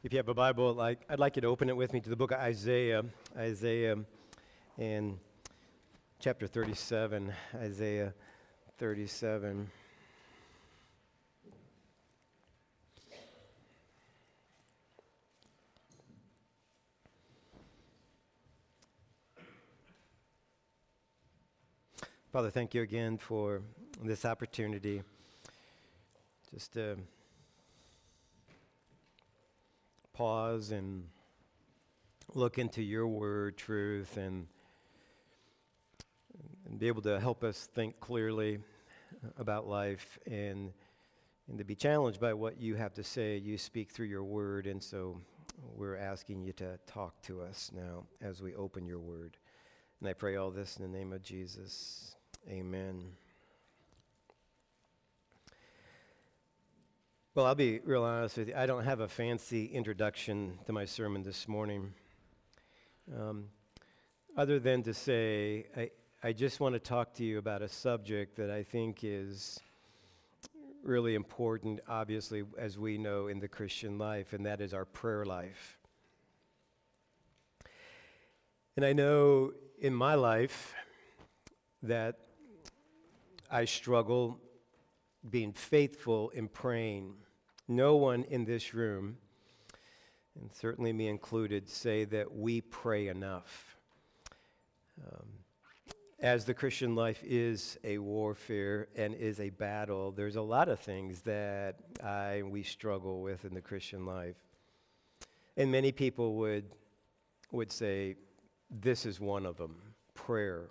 If you have a Bible, I'd like you to open it with me to the book of Isaiah and chapter 37, Isaiah 37. Father, thank you again for this opportunity just to pause and look into your word, truth, and be able to help us think clearly about life and to be challenged by what you have to say. You speak through your word, and so we're asking you to talk to us now as we open your word. And I pray all this in the name of Jesus. Amen. Well, I'll be real honest with you. I don't have a fancy introduction to my sermon this morning. Other than to say, I just want to talk to you about a subject that I think is really important, obviously, as we know in the Christian life, and that is our prayer life. And I know in my life that I struggle being faithful in praying. No one in this room, and certainly me included, say that we pray enough. As the Christian life is a warfare and is a battle, there's a lot of things that we struggle with in the Christian life. And many people would say, this is one of them, prayer.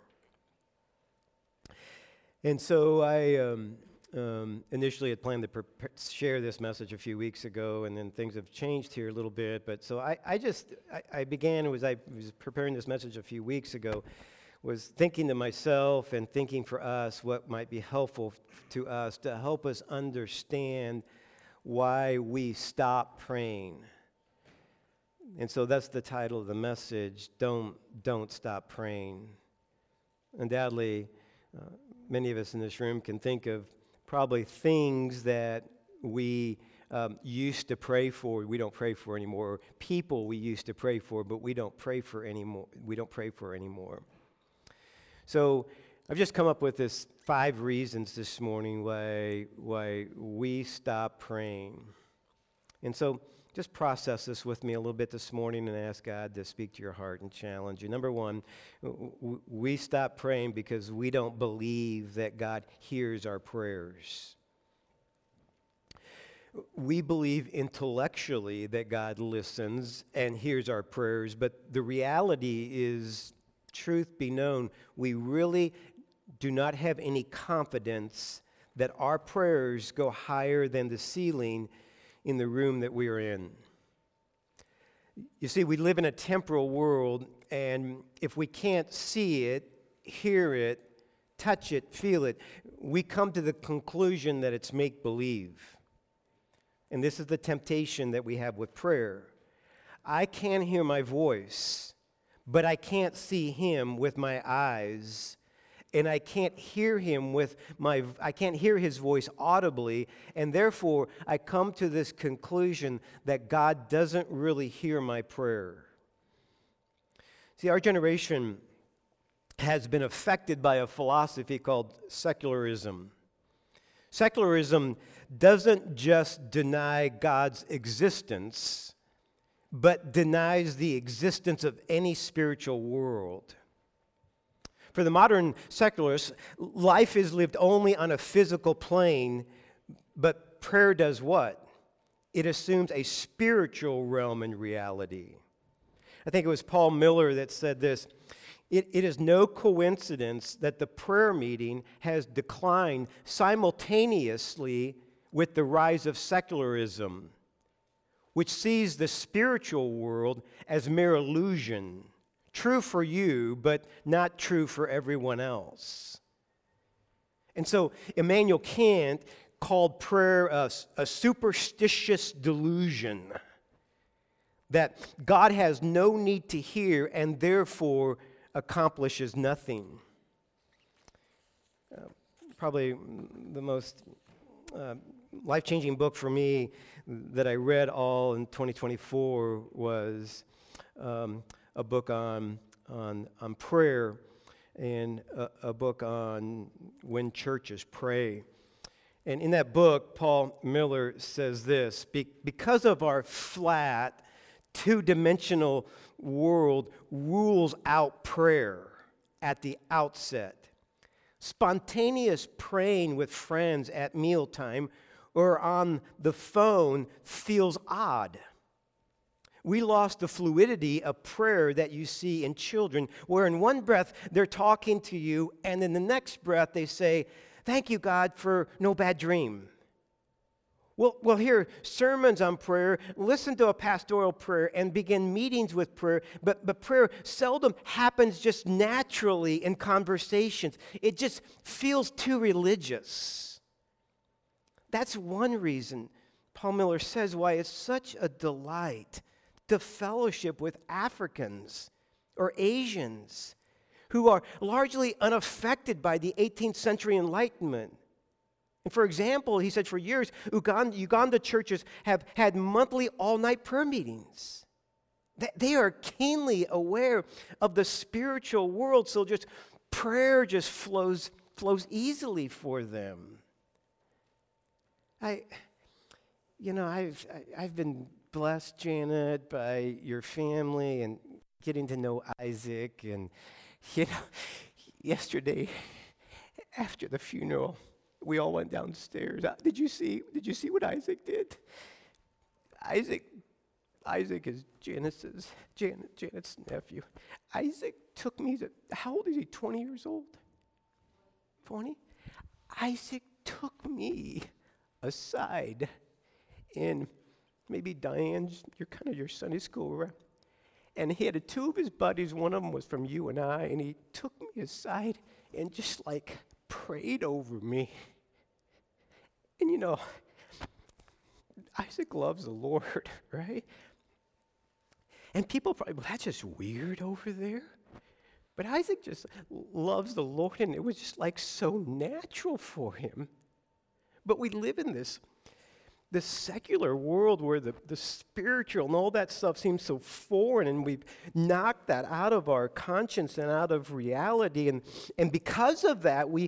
And so I initially had planned to share this message a few weeks ago, and then things have changed here a little bit. But so I began, as I was preparing this message a few weeks ago, was thinking to myself and thinking for us what might be helpful to us to help us understand why we stop praying. And so that's the title of the message, Don't Stop Praying. Undoubtedly, many of us in this room can think of probably things that we used to pray for, we don't pray for anymore, or people we used to pray for, but we don't pray for anymore. So I've just come up with this 5 reasons this morning why we stop praying. And so just process this with me a little bit this morning and ask God to speak to your heart and challenge you. Number 1, we stop praying because we don't believe that God hears our prayers. We believe intellectually that God listens and hears our prayers, but the reality is, truth be known, we really do not have any confidence that our prayers go higher than the ceiling in the room that we are in. You see, we live in a temporal world, and if we can't see it, hear it, touch it, feel it, we come to the conclusion that it's make-believe. And this is the temptation that we have with prayer. I can hear my voice, but I can't see him with my eyes. And I can't hear him I can't hear his voice audibly, and therefore I come to this conclusion that God doesn't really hear my prayer. See, our generation has been affected by a philosophy called secularism. Secularism doesn't just deny God's existence, but denies the existence of any spiritual world. For the modern secularist, life is lived only on a physical plane, but prayer does what? It assumes a spiritual realm and reality. I think it was Paul Miller that said this, it is no coincidence that the prayer meeting has declined simultaneously with the rise of secularism, which sees the spiritual world as mere illusion. True for you, but not true for everyone else. And so Immanuel Kant called prayer a superstitious delusion that God has no need to hear and therefore accomplishes nothing. Probably the most life-changing book for me that I read all in 2024 was a book on prayer and a book on when churches pray. And in that book, Paul Miller says this: because of our flat, two-dimensional world rules out prayer at the outset. Spontaneous praying with friends at mealtime or on the phone feels odd. We lost the fluidity of prayer that you see in children, where in one breath they're talking to you, and in the next breath they say, "Thank you, God, for no bad dream." We'll hear sermons on prayer, listen to a pastoral prayer, and begin meetings with prayer, but prayer seldom happens just naturally in conversations. It just feels too religious. That's one reason, Paul Miller says, why it's such a delight to fellowship with Africans or Asians who are largely unaffected by the 18th century Enlightenment. And for example, he said for years, Uganda churches have had monthly all-night prayer meetings. They are keenly aware of the spiritual world, so just prayer just flows easily for them. I've been blessed, Janet, by your family and getting to know Isaac. And yesterday after the funeral, we all went downstairs. Did you see what Isaac did? Isaac is Janet's nephew. Isaac took me to, how old is he? 20 years old? 20? Isaac took me aside, and maybe Diane's, your Sunday school, right? And he had two of his buddies. One of them was from you and I, and he took me aside and just prayed over me. And Isaac loves the Lord, right? And people probably, well, that's just weird over there. But Isaac just loves the Lord, and it was just so natural for him. But we live in this secular world where the spiritual and all that stuff seems so foreign, and we've knocked that out of our conscience and out of reality. And because of that, we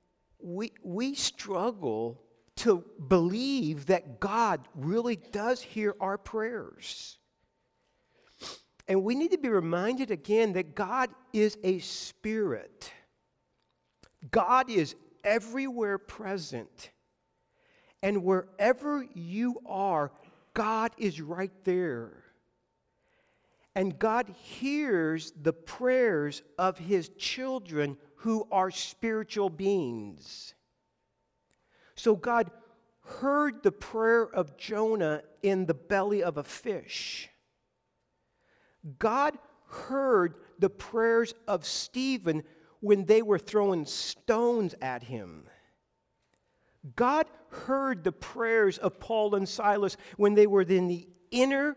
struggle to believe that God really does hear our prayers. And we need to be reminded again that God is a spirit. God is everywhere present. And wherever you are, God is right there. And God hears the prayers of His children who are spiritual beings. So God heard the prayer of Jonah in the belly of a fish. God heard the prayers of Stephen when they were throwing stones at him. God heard the prayers of Paul and Silas when they were in the inner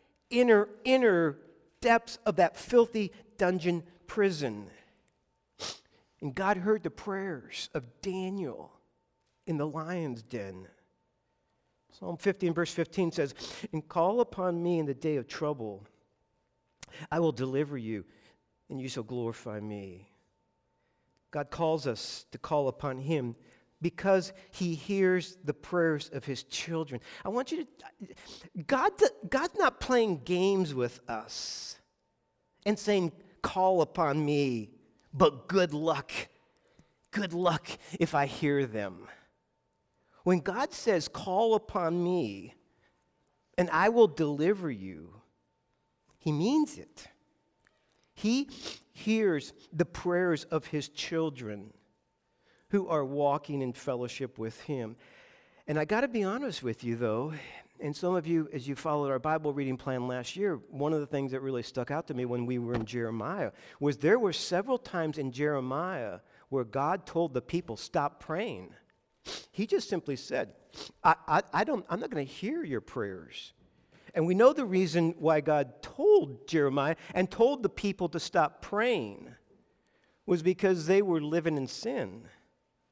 depths of that filthy dungeon prison. And God heard the prayers of Daniel in the lion's den. Psalm 50 and verse 15 says, "And call upon me in the day of trouble. I will deliver you, and you shall glorify me." God calls us to call upon Him because He hears the prayers of His children. I want you to, God's not playing games with us and saying, "Call upon me, but good luck. Good luck if I hear them." When God says, "Call upon me, and I will deliver you," He means it. He hears the prayers of His children who are walking in fellowship with Him. And I got to be honest with you, though, and some of you, as you followed our Bible reading plan last year, one of the things that really stuck out to me when we were in Jeremiah was there were several times in Jeremiah where God told the people, "Stop praying." He just simply said, I'm not going to hear your prayers. And we know the reason why God told Jeremiah and told the people to stop praying was because they were living in sin.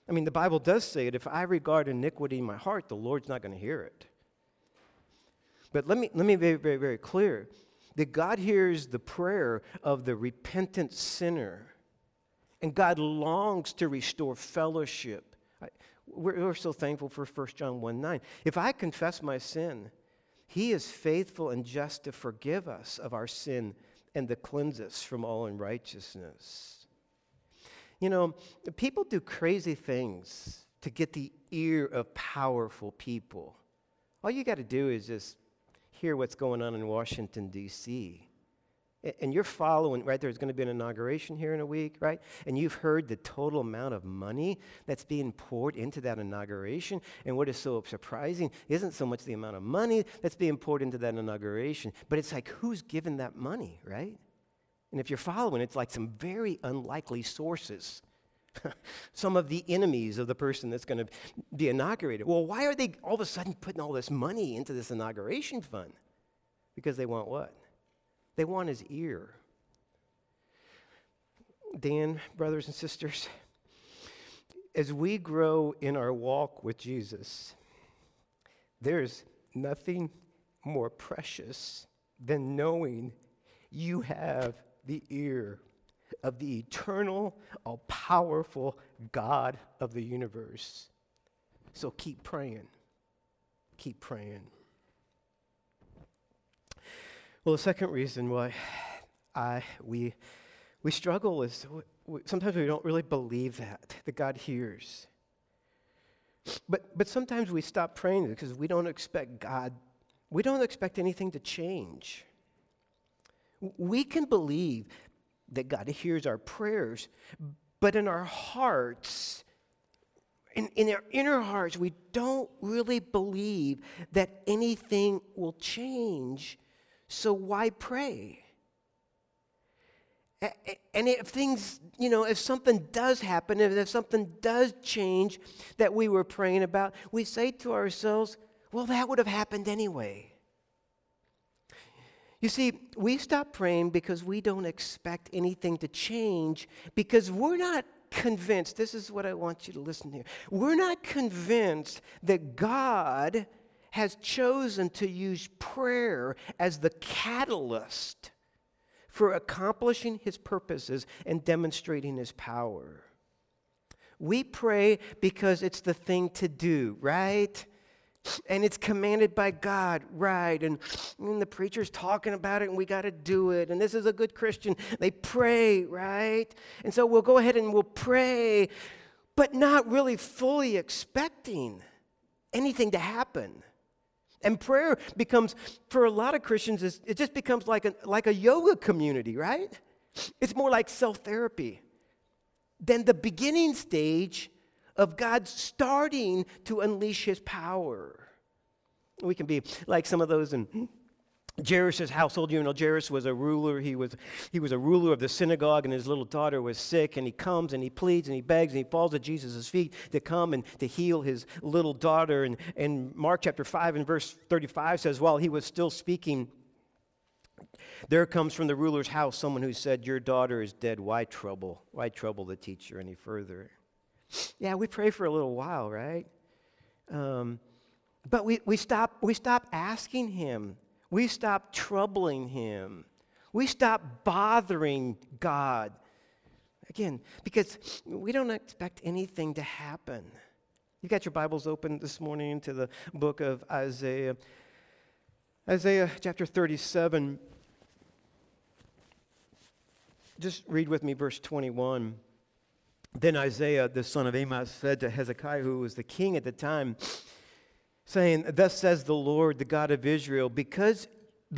I mean, the Bible does say it. If I regard iniquity in my heart, the Lord's not going to hear it. But let me be very, very, very clear that God hears the prayer of the repentant sinner, and God longs to restore fellowship. We're so thankful for 1 John 1:9. If I confess my sin, He is faithful and just to forgive us of our sin and to cleanse us from all unrighteousness. You know, people do crazy things to get the ear of powerful people. All you got to do is just hear what's going on in Washington, D.C. And you're following, right? There's going to be an inauguration here in a week, right? And you've heard the total amount of money that's being poured into that inauguration. And what is so surprising isn't so much the amount of money that's being poured into that inauguration, but it's like who's given that money, right? And if you're following, it's like some very unlikely sources. Some of the enemies of the person that's going to be inaugurated. Well, why are they all of a sudden putting all this money into this inauguration fund? Because they want what? They want his ear. Dan, brothers and sisters, as we grow in our walk with Jesus, there's nothing more precious than knowing you have the ear of the eternal, all-powerful God of the universe. So keep praying. Keep praying. Well, the second reason why we struggle is sometimes we don't really believe that God hears. But sometimes we stop praying because we don't expect anything to change. We can believe that God hears our prayers, but in our hearts, in our inner hearts, we don't really believe that anything will change. So why pray? And if things, if something does happen, if something does change that we were praying about, we say to ourselves, well, that would have happened anyway. You see, we stop praying because we don't expect anything to change, because we're not convinced. This is what I want you to listen to. We're not convinced that God has chosen to use prayer as the catalyst for accomplishing His purposes and demonstrating His power. We pray because it's the thing to do, right? And it's commanded by God, right? And the preacher's talking about it, and we got to do it. And this is a good Christian. They pray, right? And so we'll go ahead and we'll pray, but not really fully expecting anything to happen. And prayer becomes, for a lot of Christians, it just becomes like a yoga community, right? It's more like self-therapy than the beginning stage of God starting to unleash His power. We can be like some of those in Jairus' household. Jairus was a ruler. He was a ruler of the synagogue, and his little daughter was sick, and he comes and he pleads and he begs and he falls at Jesus' feet to come and to heal his little daughter. And Mark chapter 5 and verse 35 says, while he was still speaking, there comes from the ruler's house someone who said, your daughter is dead. Why trouble the teacher any further? Yeah, we pray for a little while, right? But we stop asking Him. We stop troubling Him. We stop bothering God. Again, because we don't expect anything to happen. You got your Bibles open this morning to the book of Isaiah. Isaiah chapter 37. Just read with me verse 21. Then Isaiah, the son of Amoz, said to Hezekiah, who was the king at the time, saying, thus says the Lord, the God of Israel, because,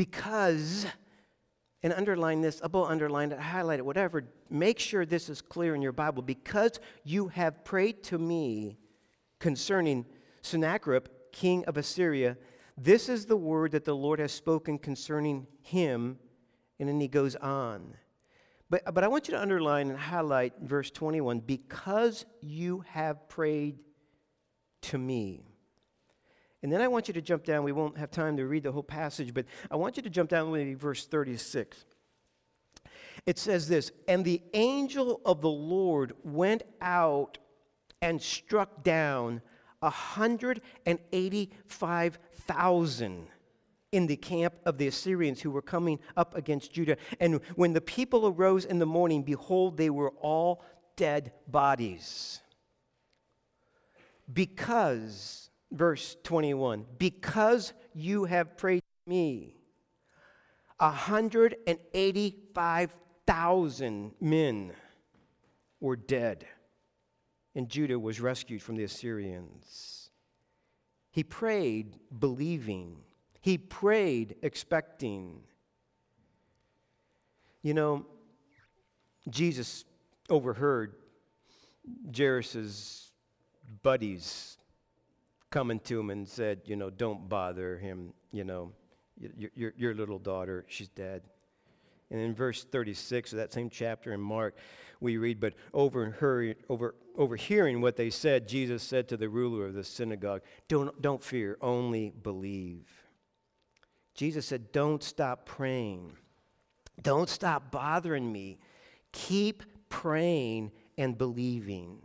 and underline this, underline it, highlight it, whatever, make sure this is clear in your Bible, because you have prayed to me concerning Sennacherib, king of Assyria, this is the word that the Lord has spoken concerning him, and then he goes on. But I want you to underline and highlight verse 21, because you have prayed to me. And then I want you to jump down. We won't have time to read the whole passage, but I want you to jump down to verse 36. It says this, and the angel of the Lord went out and struck down 185,000 in the camp of the Assyrians who were coming up against Judah. And when the people arose in the morning, behold, they were all dead bodies. Because, verse 21, because you have prayed to me, 185,000 men were dead, and Judah was rescued from the Assyrians. He prayed believing. He prayed expecting. You know, Jesus overheard Jairus' buddies coming to him and said, don't bother him, your little daughter, she's dead. And in verse 36 of that same chapter in Mark, we read, but overhearing what they said, Jesus said to the ruler of the synagogue, don't fear, only believe. Jesus said, don't stop praying. Don't stop bothering me. Keep praying and believing.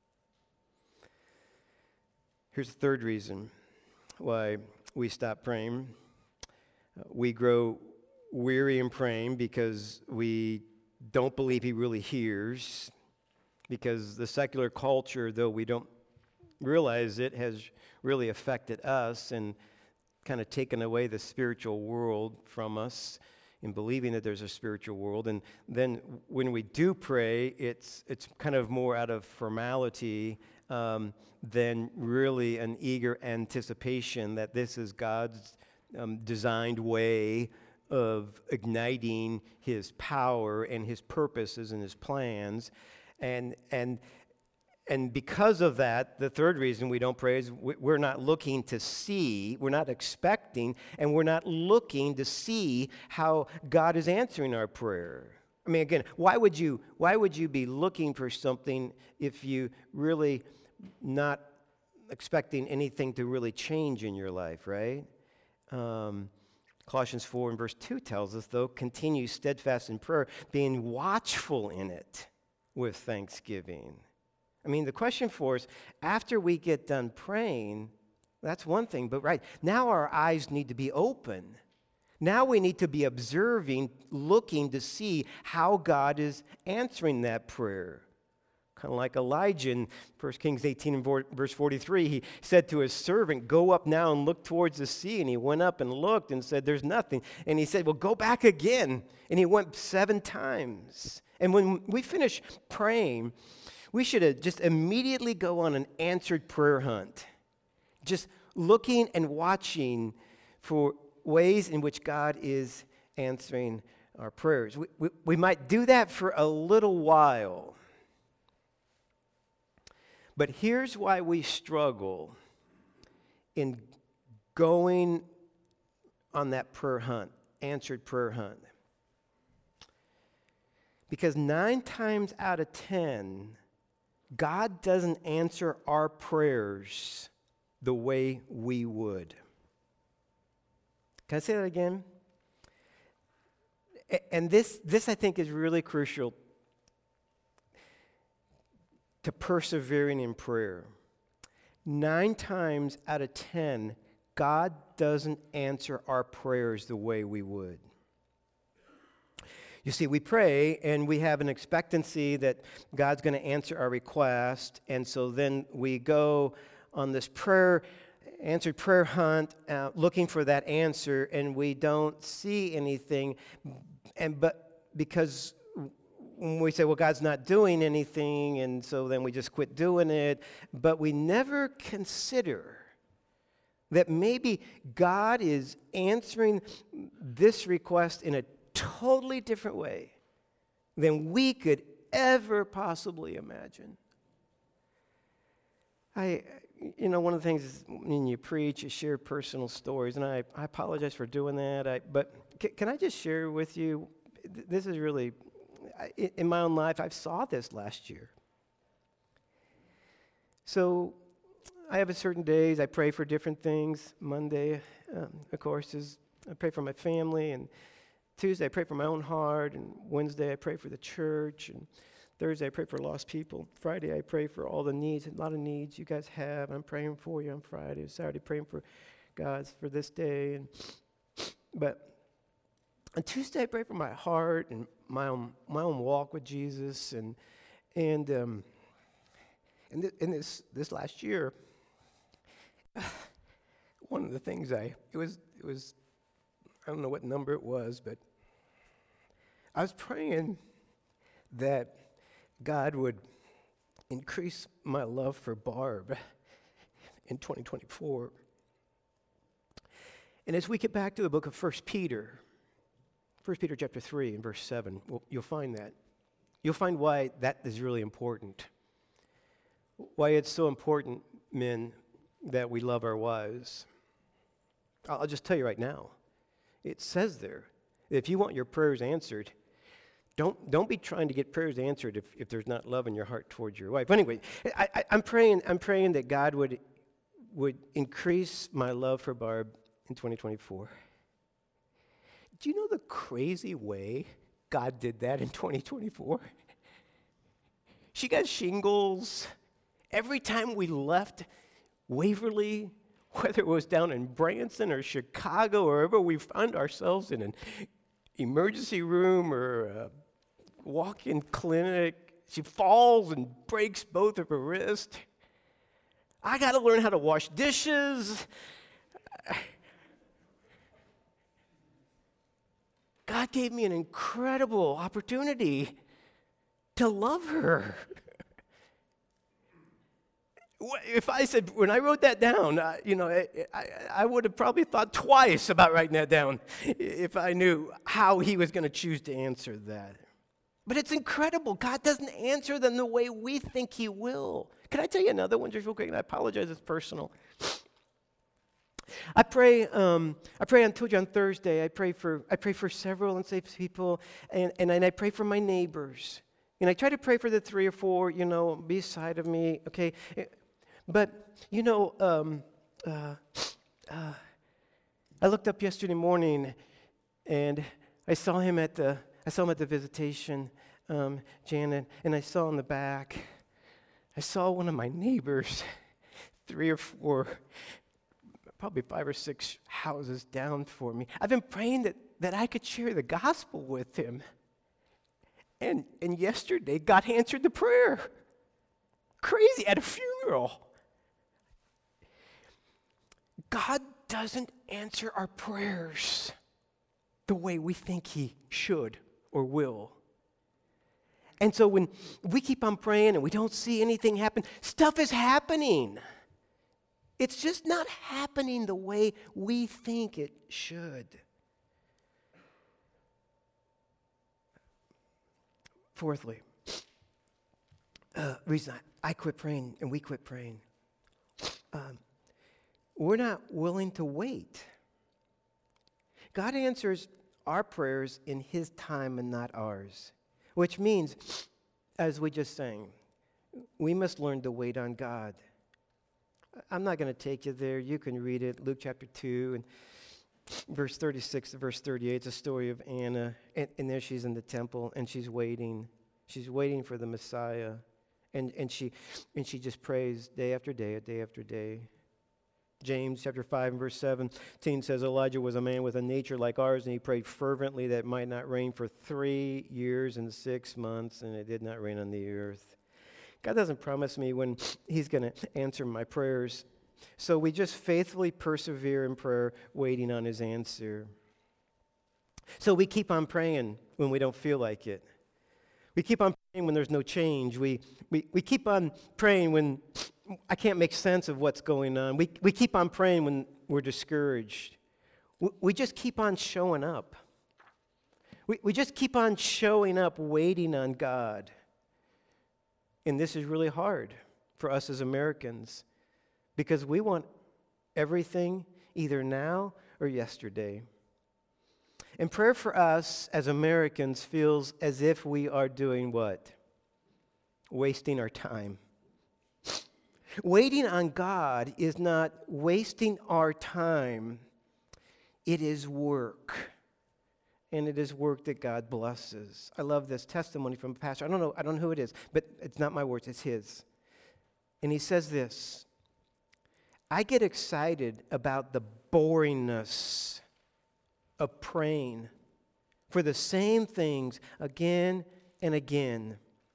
Here's the third reason why we stop praying. We grow weary in praying because we don't believe he really hears, because the secular culture, though we don't realize it, has really affected us and kind of taken away the spiritual world from us in believing that there's a spiritual world. And then when we do pray, it's kind of more out of formality than really an eager anticipation that this is God's designed way of igniting his power and his purposes and his plans. And because of that, the third reason we don't pray is we're not looking to see, we're not expecting, and we're not looking to see how God is answering our prayer. I mean, again, why would you be looking for something if you really not expecting anything to really change in your life, right? Colossians 4 and verse 2 tells us, though, continue steadfast in prayer, being watchful in it with thanksgiving. I mean, the question for us, after we get done praying, that's one thing, but right, now our eyes need to be open. Now we need to be observing, looking to see how God is answering that prayer. Kind of like Elijah in 1 Kings 18 and verse 43, he said to his servant, go up now and look towards the sea. And he went up and looked and said, there's nothing. And he said, well, go back again. And he went 7 times. And when we finish praying, we should just immediately go on an answered prayer hunt. Just looking and watching for ways in which God is answering our prayers. We might do that for a little while. But here's why we struggle in going on that prayer hunt, answered prayer hunt. Because 9 times out of 10, God doesn't answer our prayers the way we would. Can I say that again? And this I think is really crucial to persevering in prayer. 9 times out of 10, God doesn't answer our prayers the way we would. You see, we pray and we have an expectancy that God's going to answer our request, and so then we go on this answered prayer hunt, looking for that answer, and we don't see anything. But because when we say, well, God's not doing anything, and so then we just quit doing it, but we never consider that maybe God is answering this request in a totally different way than we could ever possibly imagine. One of the things is when you preach, you share personal stories, and I apologize for doing that. But can I just share with you, this is really, in my own life, I saw this last year. So I have certain days I pray for different things. Monday, of course, is I pray for my family, and Tuesday I pray for my own heart, and Wednesday I pray for the church, and Thursday, I pray for lost people. Friday, I pray for all the needs, a lot of needs you guys have. I'm praying for you on Friday. Saturday, praying for God's for this day. But on Tuesday, I pray for my heart and my own walk with Jesus. And this last year, one of the things it was I don't know what number it was, but I was praying that God would increase my love for Barb in 2024. And as we get back to the book of 1 Peter chapter 3 and verse 7, you'll find that. You'll find why that is really important. Why it's so important, men, that we love our wives. I'll just tell you right now. It says there, if you want your prayers answered, don't be trying to get prayers answered if there's not love in your heart towards your wife. Anyway, I'm praying that God would increase my love for Barb in 2024. Do you know the crazy way God did that in 2024? She got shingles. Every time we left Waverly, whether it was down in Branson or Chicago, or wherever we found ourselves in an emergency room or a walk-in clinic, she falls and breaks both of her wrists. I got to learn how to wash dishes. God gave me an incredible opportunity to love her. If I said, when I wrote that down, I would have probably thought twice about writing that down if I knew how he was going to choose to answer that. But it's incredible. God doesn't answer them the way we think he will. Can I tell you another one just real quick? And I apologize, it's personal. I told you on Thursday, I pray for several unsaved people, and I pray for my neighbors. And I try to pray for the 3 or 4, beside of me, okay? But, I looked up yesterday morning, and I saw him at the visitation, Janet, and I saw in the back, I saw one of my neighbors, 3 or 4, probably 5 or 6 houses down for me. I've been praying that I could share the gospel with him. And yesterday, God answered the prayer. Crazy, at a funeral. God doesn't answer our prayers the way we think he should or will. And so when we keep on praying and we don't see anything happen, stuff is happening. It's just not happening the way we think it should. Fourthly, reason I quit praying and we quit praying. We're not willing to wait. God answers our prayers in his time and not ours, which means, as we just sang, we must learn to wait on God. I'm not going to take you there. You can read it, Luke chapter 2 and verse 36 to verse 38. It's a story of Anna, and there she's in the temple, and she's waiting. She's waiting for the Messiah, and she just prays day after day, day after day. James chapter 5 and verse 17 says, Elijah was a man with a nature like ours, and he prayed fervently that it might not rain for 3 years and 6 months, and it did not rain on the earth. God doesn't promise me when he's going to answer my prayers. So we just faithfully persevere in prayer, waiting on his answer. So we keep on praying when we don't feel like it. We keep on praying when there's no change. We keep on praying when I can't make sense of what's going on. We keep on praying when we're discouraged. We just keep on showing up. We just keep on showing up, waiting on God. And this is really hard for us as Americans because we want everything either now or yesterday. And prayer for us as Americans feels as if we are doing what? Wasting our time. Waiting on God is not wasting our time. It is work. and it is work that God blesses. I love this testimony from a pastor. I don't know who it is, but it's not my words, it's his. And he says this: I get excited about the boringness of praying for the same things again and again.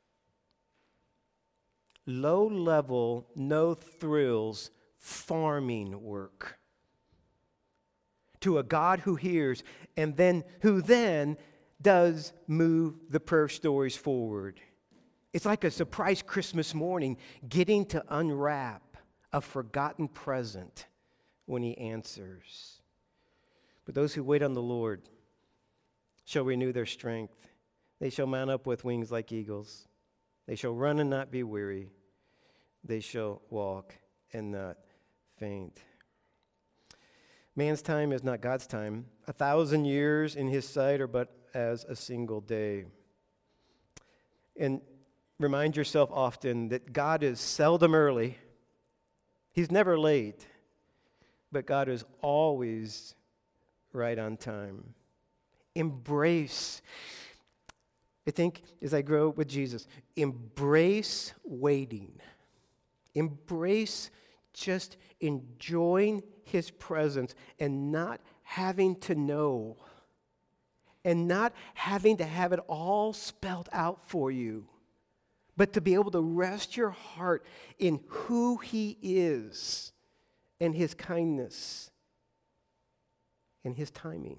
Low level, no thrills, farming work. To a God who hears and who then does move the prayer stories forward. It's like a surprise Christmas morning getting to unwrap a forgotten present when he answers. But those who wait on the Lord shall renew their strength. They shall mount up with wings like eagles. They shall run and not be weary. They shall walk and not faint. Man's time is not God's time. 1,000 years in his sight are but as a single day. And remind yourself often that God is seldom early. He's never late. But God is always right on time. Embrace. I think as I grow with Jesus, embrace waiting. Embrace just enjoying his presence and not having to know and not having to have it all spelled out for you, but to be able to rest your heart in who he is and his kindness and his timing.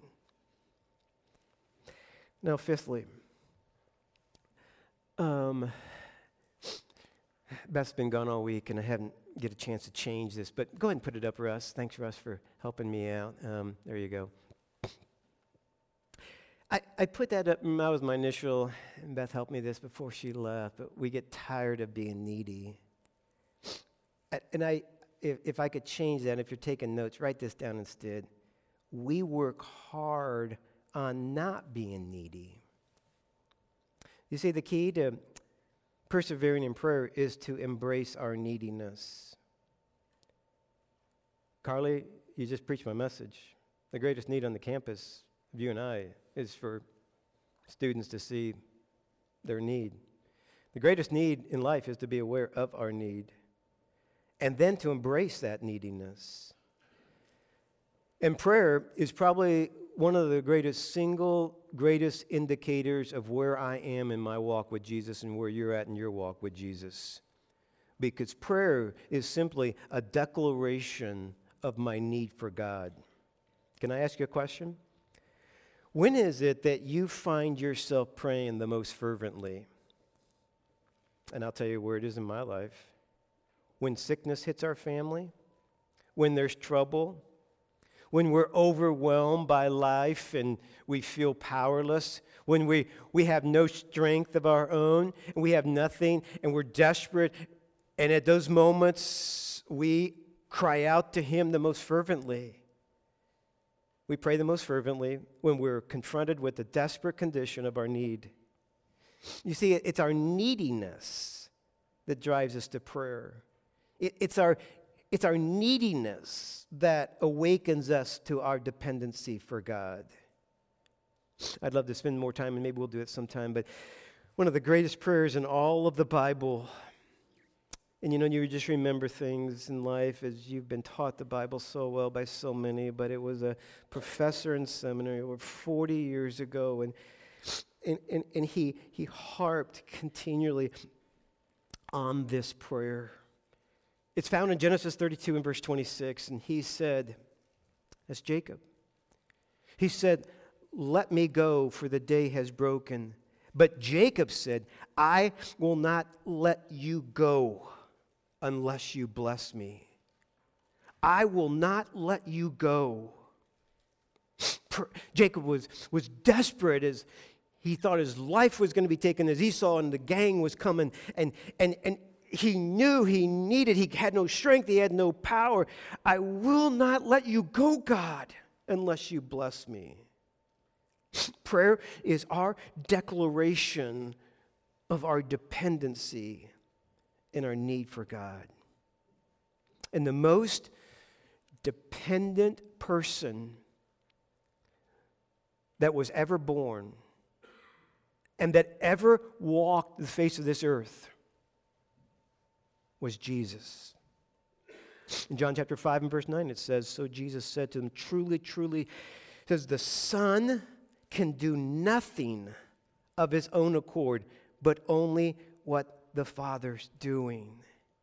Now, fifthly, Beth's been gone all week, and I haven't get a chance to change this, but go ahead and put it up, Russ. Thanks, Russ, for helping me out. There you go. I put that up, that was my initial, and Beth helped me this before she left, but we get tired of being needy. And if I could change that, if you're taking notes, write this down instead. We work hard on not being needy. You see, the key to persevering in prayer is to embrace our neediness. Carly, you just preached my message. The greatest need on the campus of you and I is for students to see their need. The greatest need in life is to be aware of our need and then to embrace that neediness. And prayer is probably one of the greatest indicators of where I am in my walk with Jesus and where you're at in your walk with Jesus. Because prayer is simply a declaration of my need for God. Can I ask you a question? When is it that you find yourself praying the most fervently? And I'll tell you where it is in my life. When sickness hits our family, when there's trouble, when we're overwhelmed by life and we feel powerless, when we have no strength of our own, and we have nothing, and we're desperate, and at those moments, we cry out to him the most fervently. We pray the most fervently when we're confronted with the desperate condition of our need. You see, it's our neediness that drives us to prayer. It's our neediness that awakens us to our dependency for God. I'd love to spend more time, and maybe we'll do it sometime, but one of the greatest prayers in all of the Bible, and you just remember things in life as you've been taught the Bible so well by so many, but it was a professor in seminary over 40 years ago, and he harped continually on this prayer. It's found in Genesis 32 and verse 26, and he said, that's Jacob. He said, "Let me go, for the day has broken." But Jacob said, "I will not let you go unless you bless me. I will not let you go." Jacob was desperate as he thought his life was going to be taken as Esau and the gang was coming, and he knew he had no strength, he had no power. "I will not let you go, God, unless you bless me." Prayer is our declaration of our dependency and our need for God. And the most dependent person that was ever born and that ever walked the face of this earth was Jesus. In John chapter 5 and verse 9 it says, so Jesus said to them, truly, truly, it says, the Son can do nothing of his own accord, but only what the Father's doing.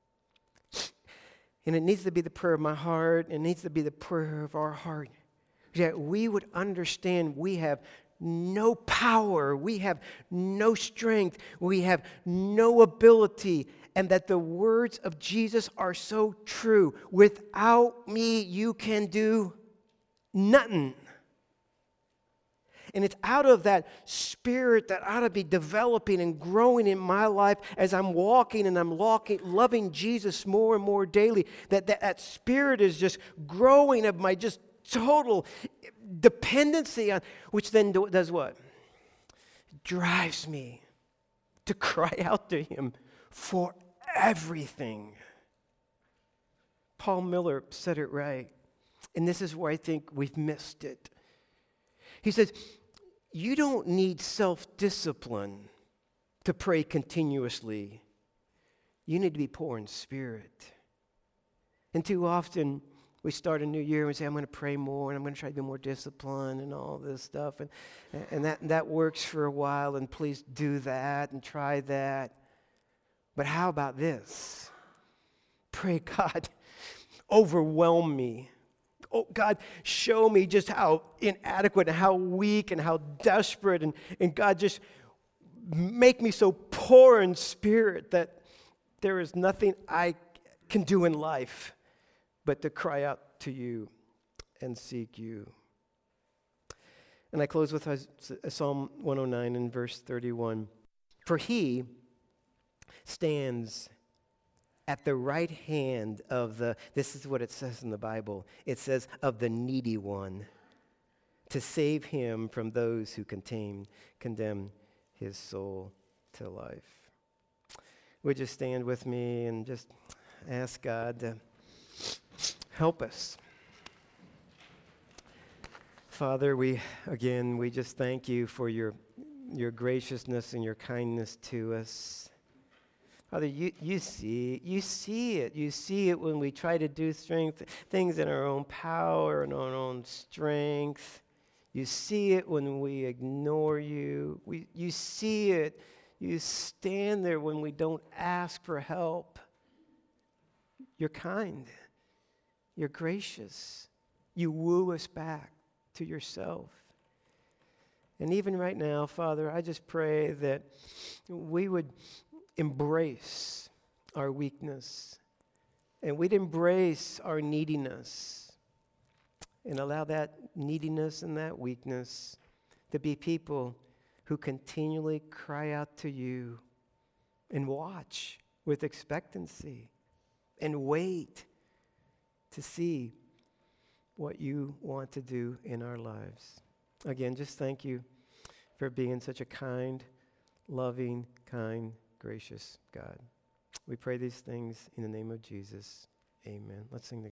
And it needs to be the prayer of my heart, and it needs to be the prayer of our heart, that we would understand we have no power, we have no strength, we have no ability, and that the words of Jesus are so true. Without me, you can do nothing. And it's out of that spirit that ought to be developing and growing in my life as I'm walking and I'm loving Jesus more and more daily, that spirit is just growing of my just total dependency on, which then does what? It drives me to cry out to him for everything. Paul Miller said it right, and this is where I think we've missed it. He says, you don't need self-discipline to pray continuously. You need to be poor in spirit. And too often, we start a new year and we say, I'm going to pray more, and I'm going to try to be more disciplined and all this stuff. And that works for a while, and please do that and try that. But how about this? Pray, God, overwhelm me. Oh, God, show me just how inadequate and how weak and how desperate. And God, just make me so poor in spirit that there is nothing I can do in life but to cry out to you and seek you. And I close with Psalm 109 and verse 31. For he stands at the right hand of this is what it says in the Bible. It says, of the needy one, to save him from those who condemn his soul to life. Would you stand with me and just ask God to help us? Father, we just thank you for your graciousness and your kindness to us. Father, you see it. You see it when we try to do things in our own power and our own strength. You see it when we ignore you. You see it. You stand there when we don't ask for help. You're kind. You're gracious. You woo us back to yourself. And even right now, Father, I just pray that we would embrace our weakness, and we'd embrace our neediness, and allow that neediness and that weakness to be people who continually cry out to you and watch with expectancy and wait to see what you want to do in our lives. Again, just thank you for being such a kind, loving, gracious God. We pray these things in the name of Jesus. Amen. Let's sing together.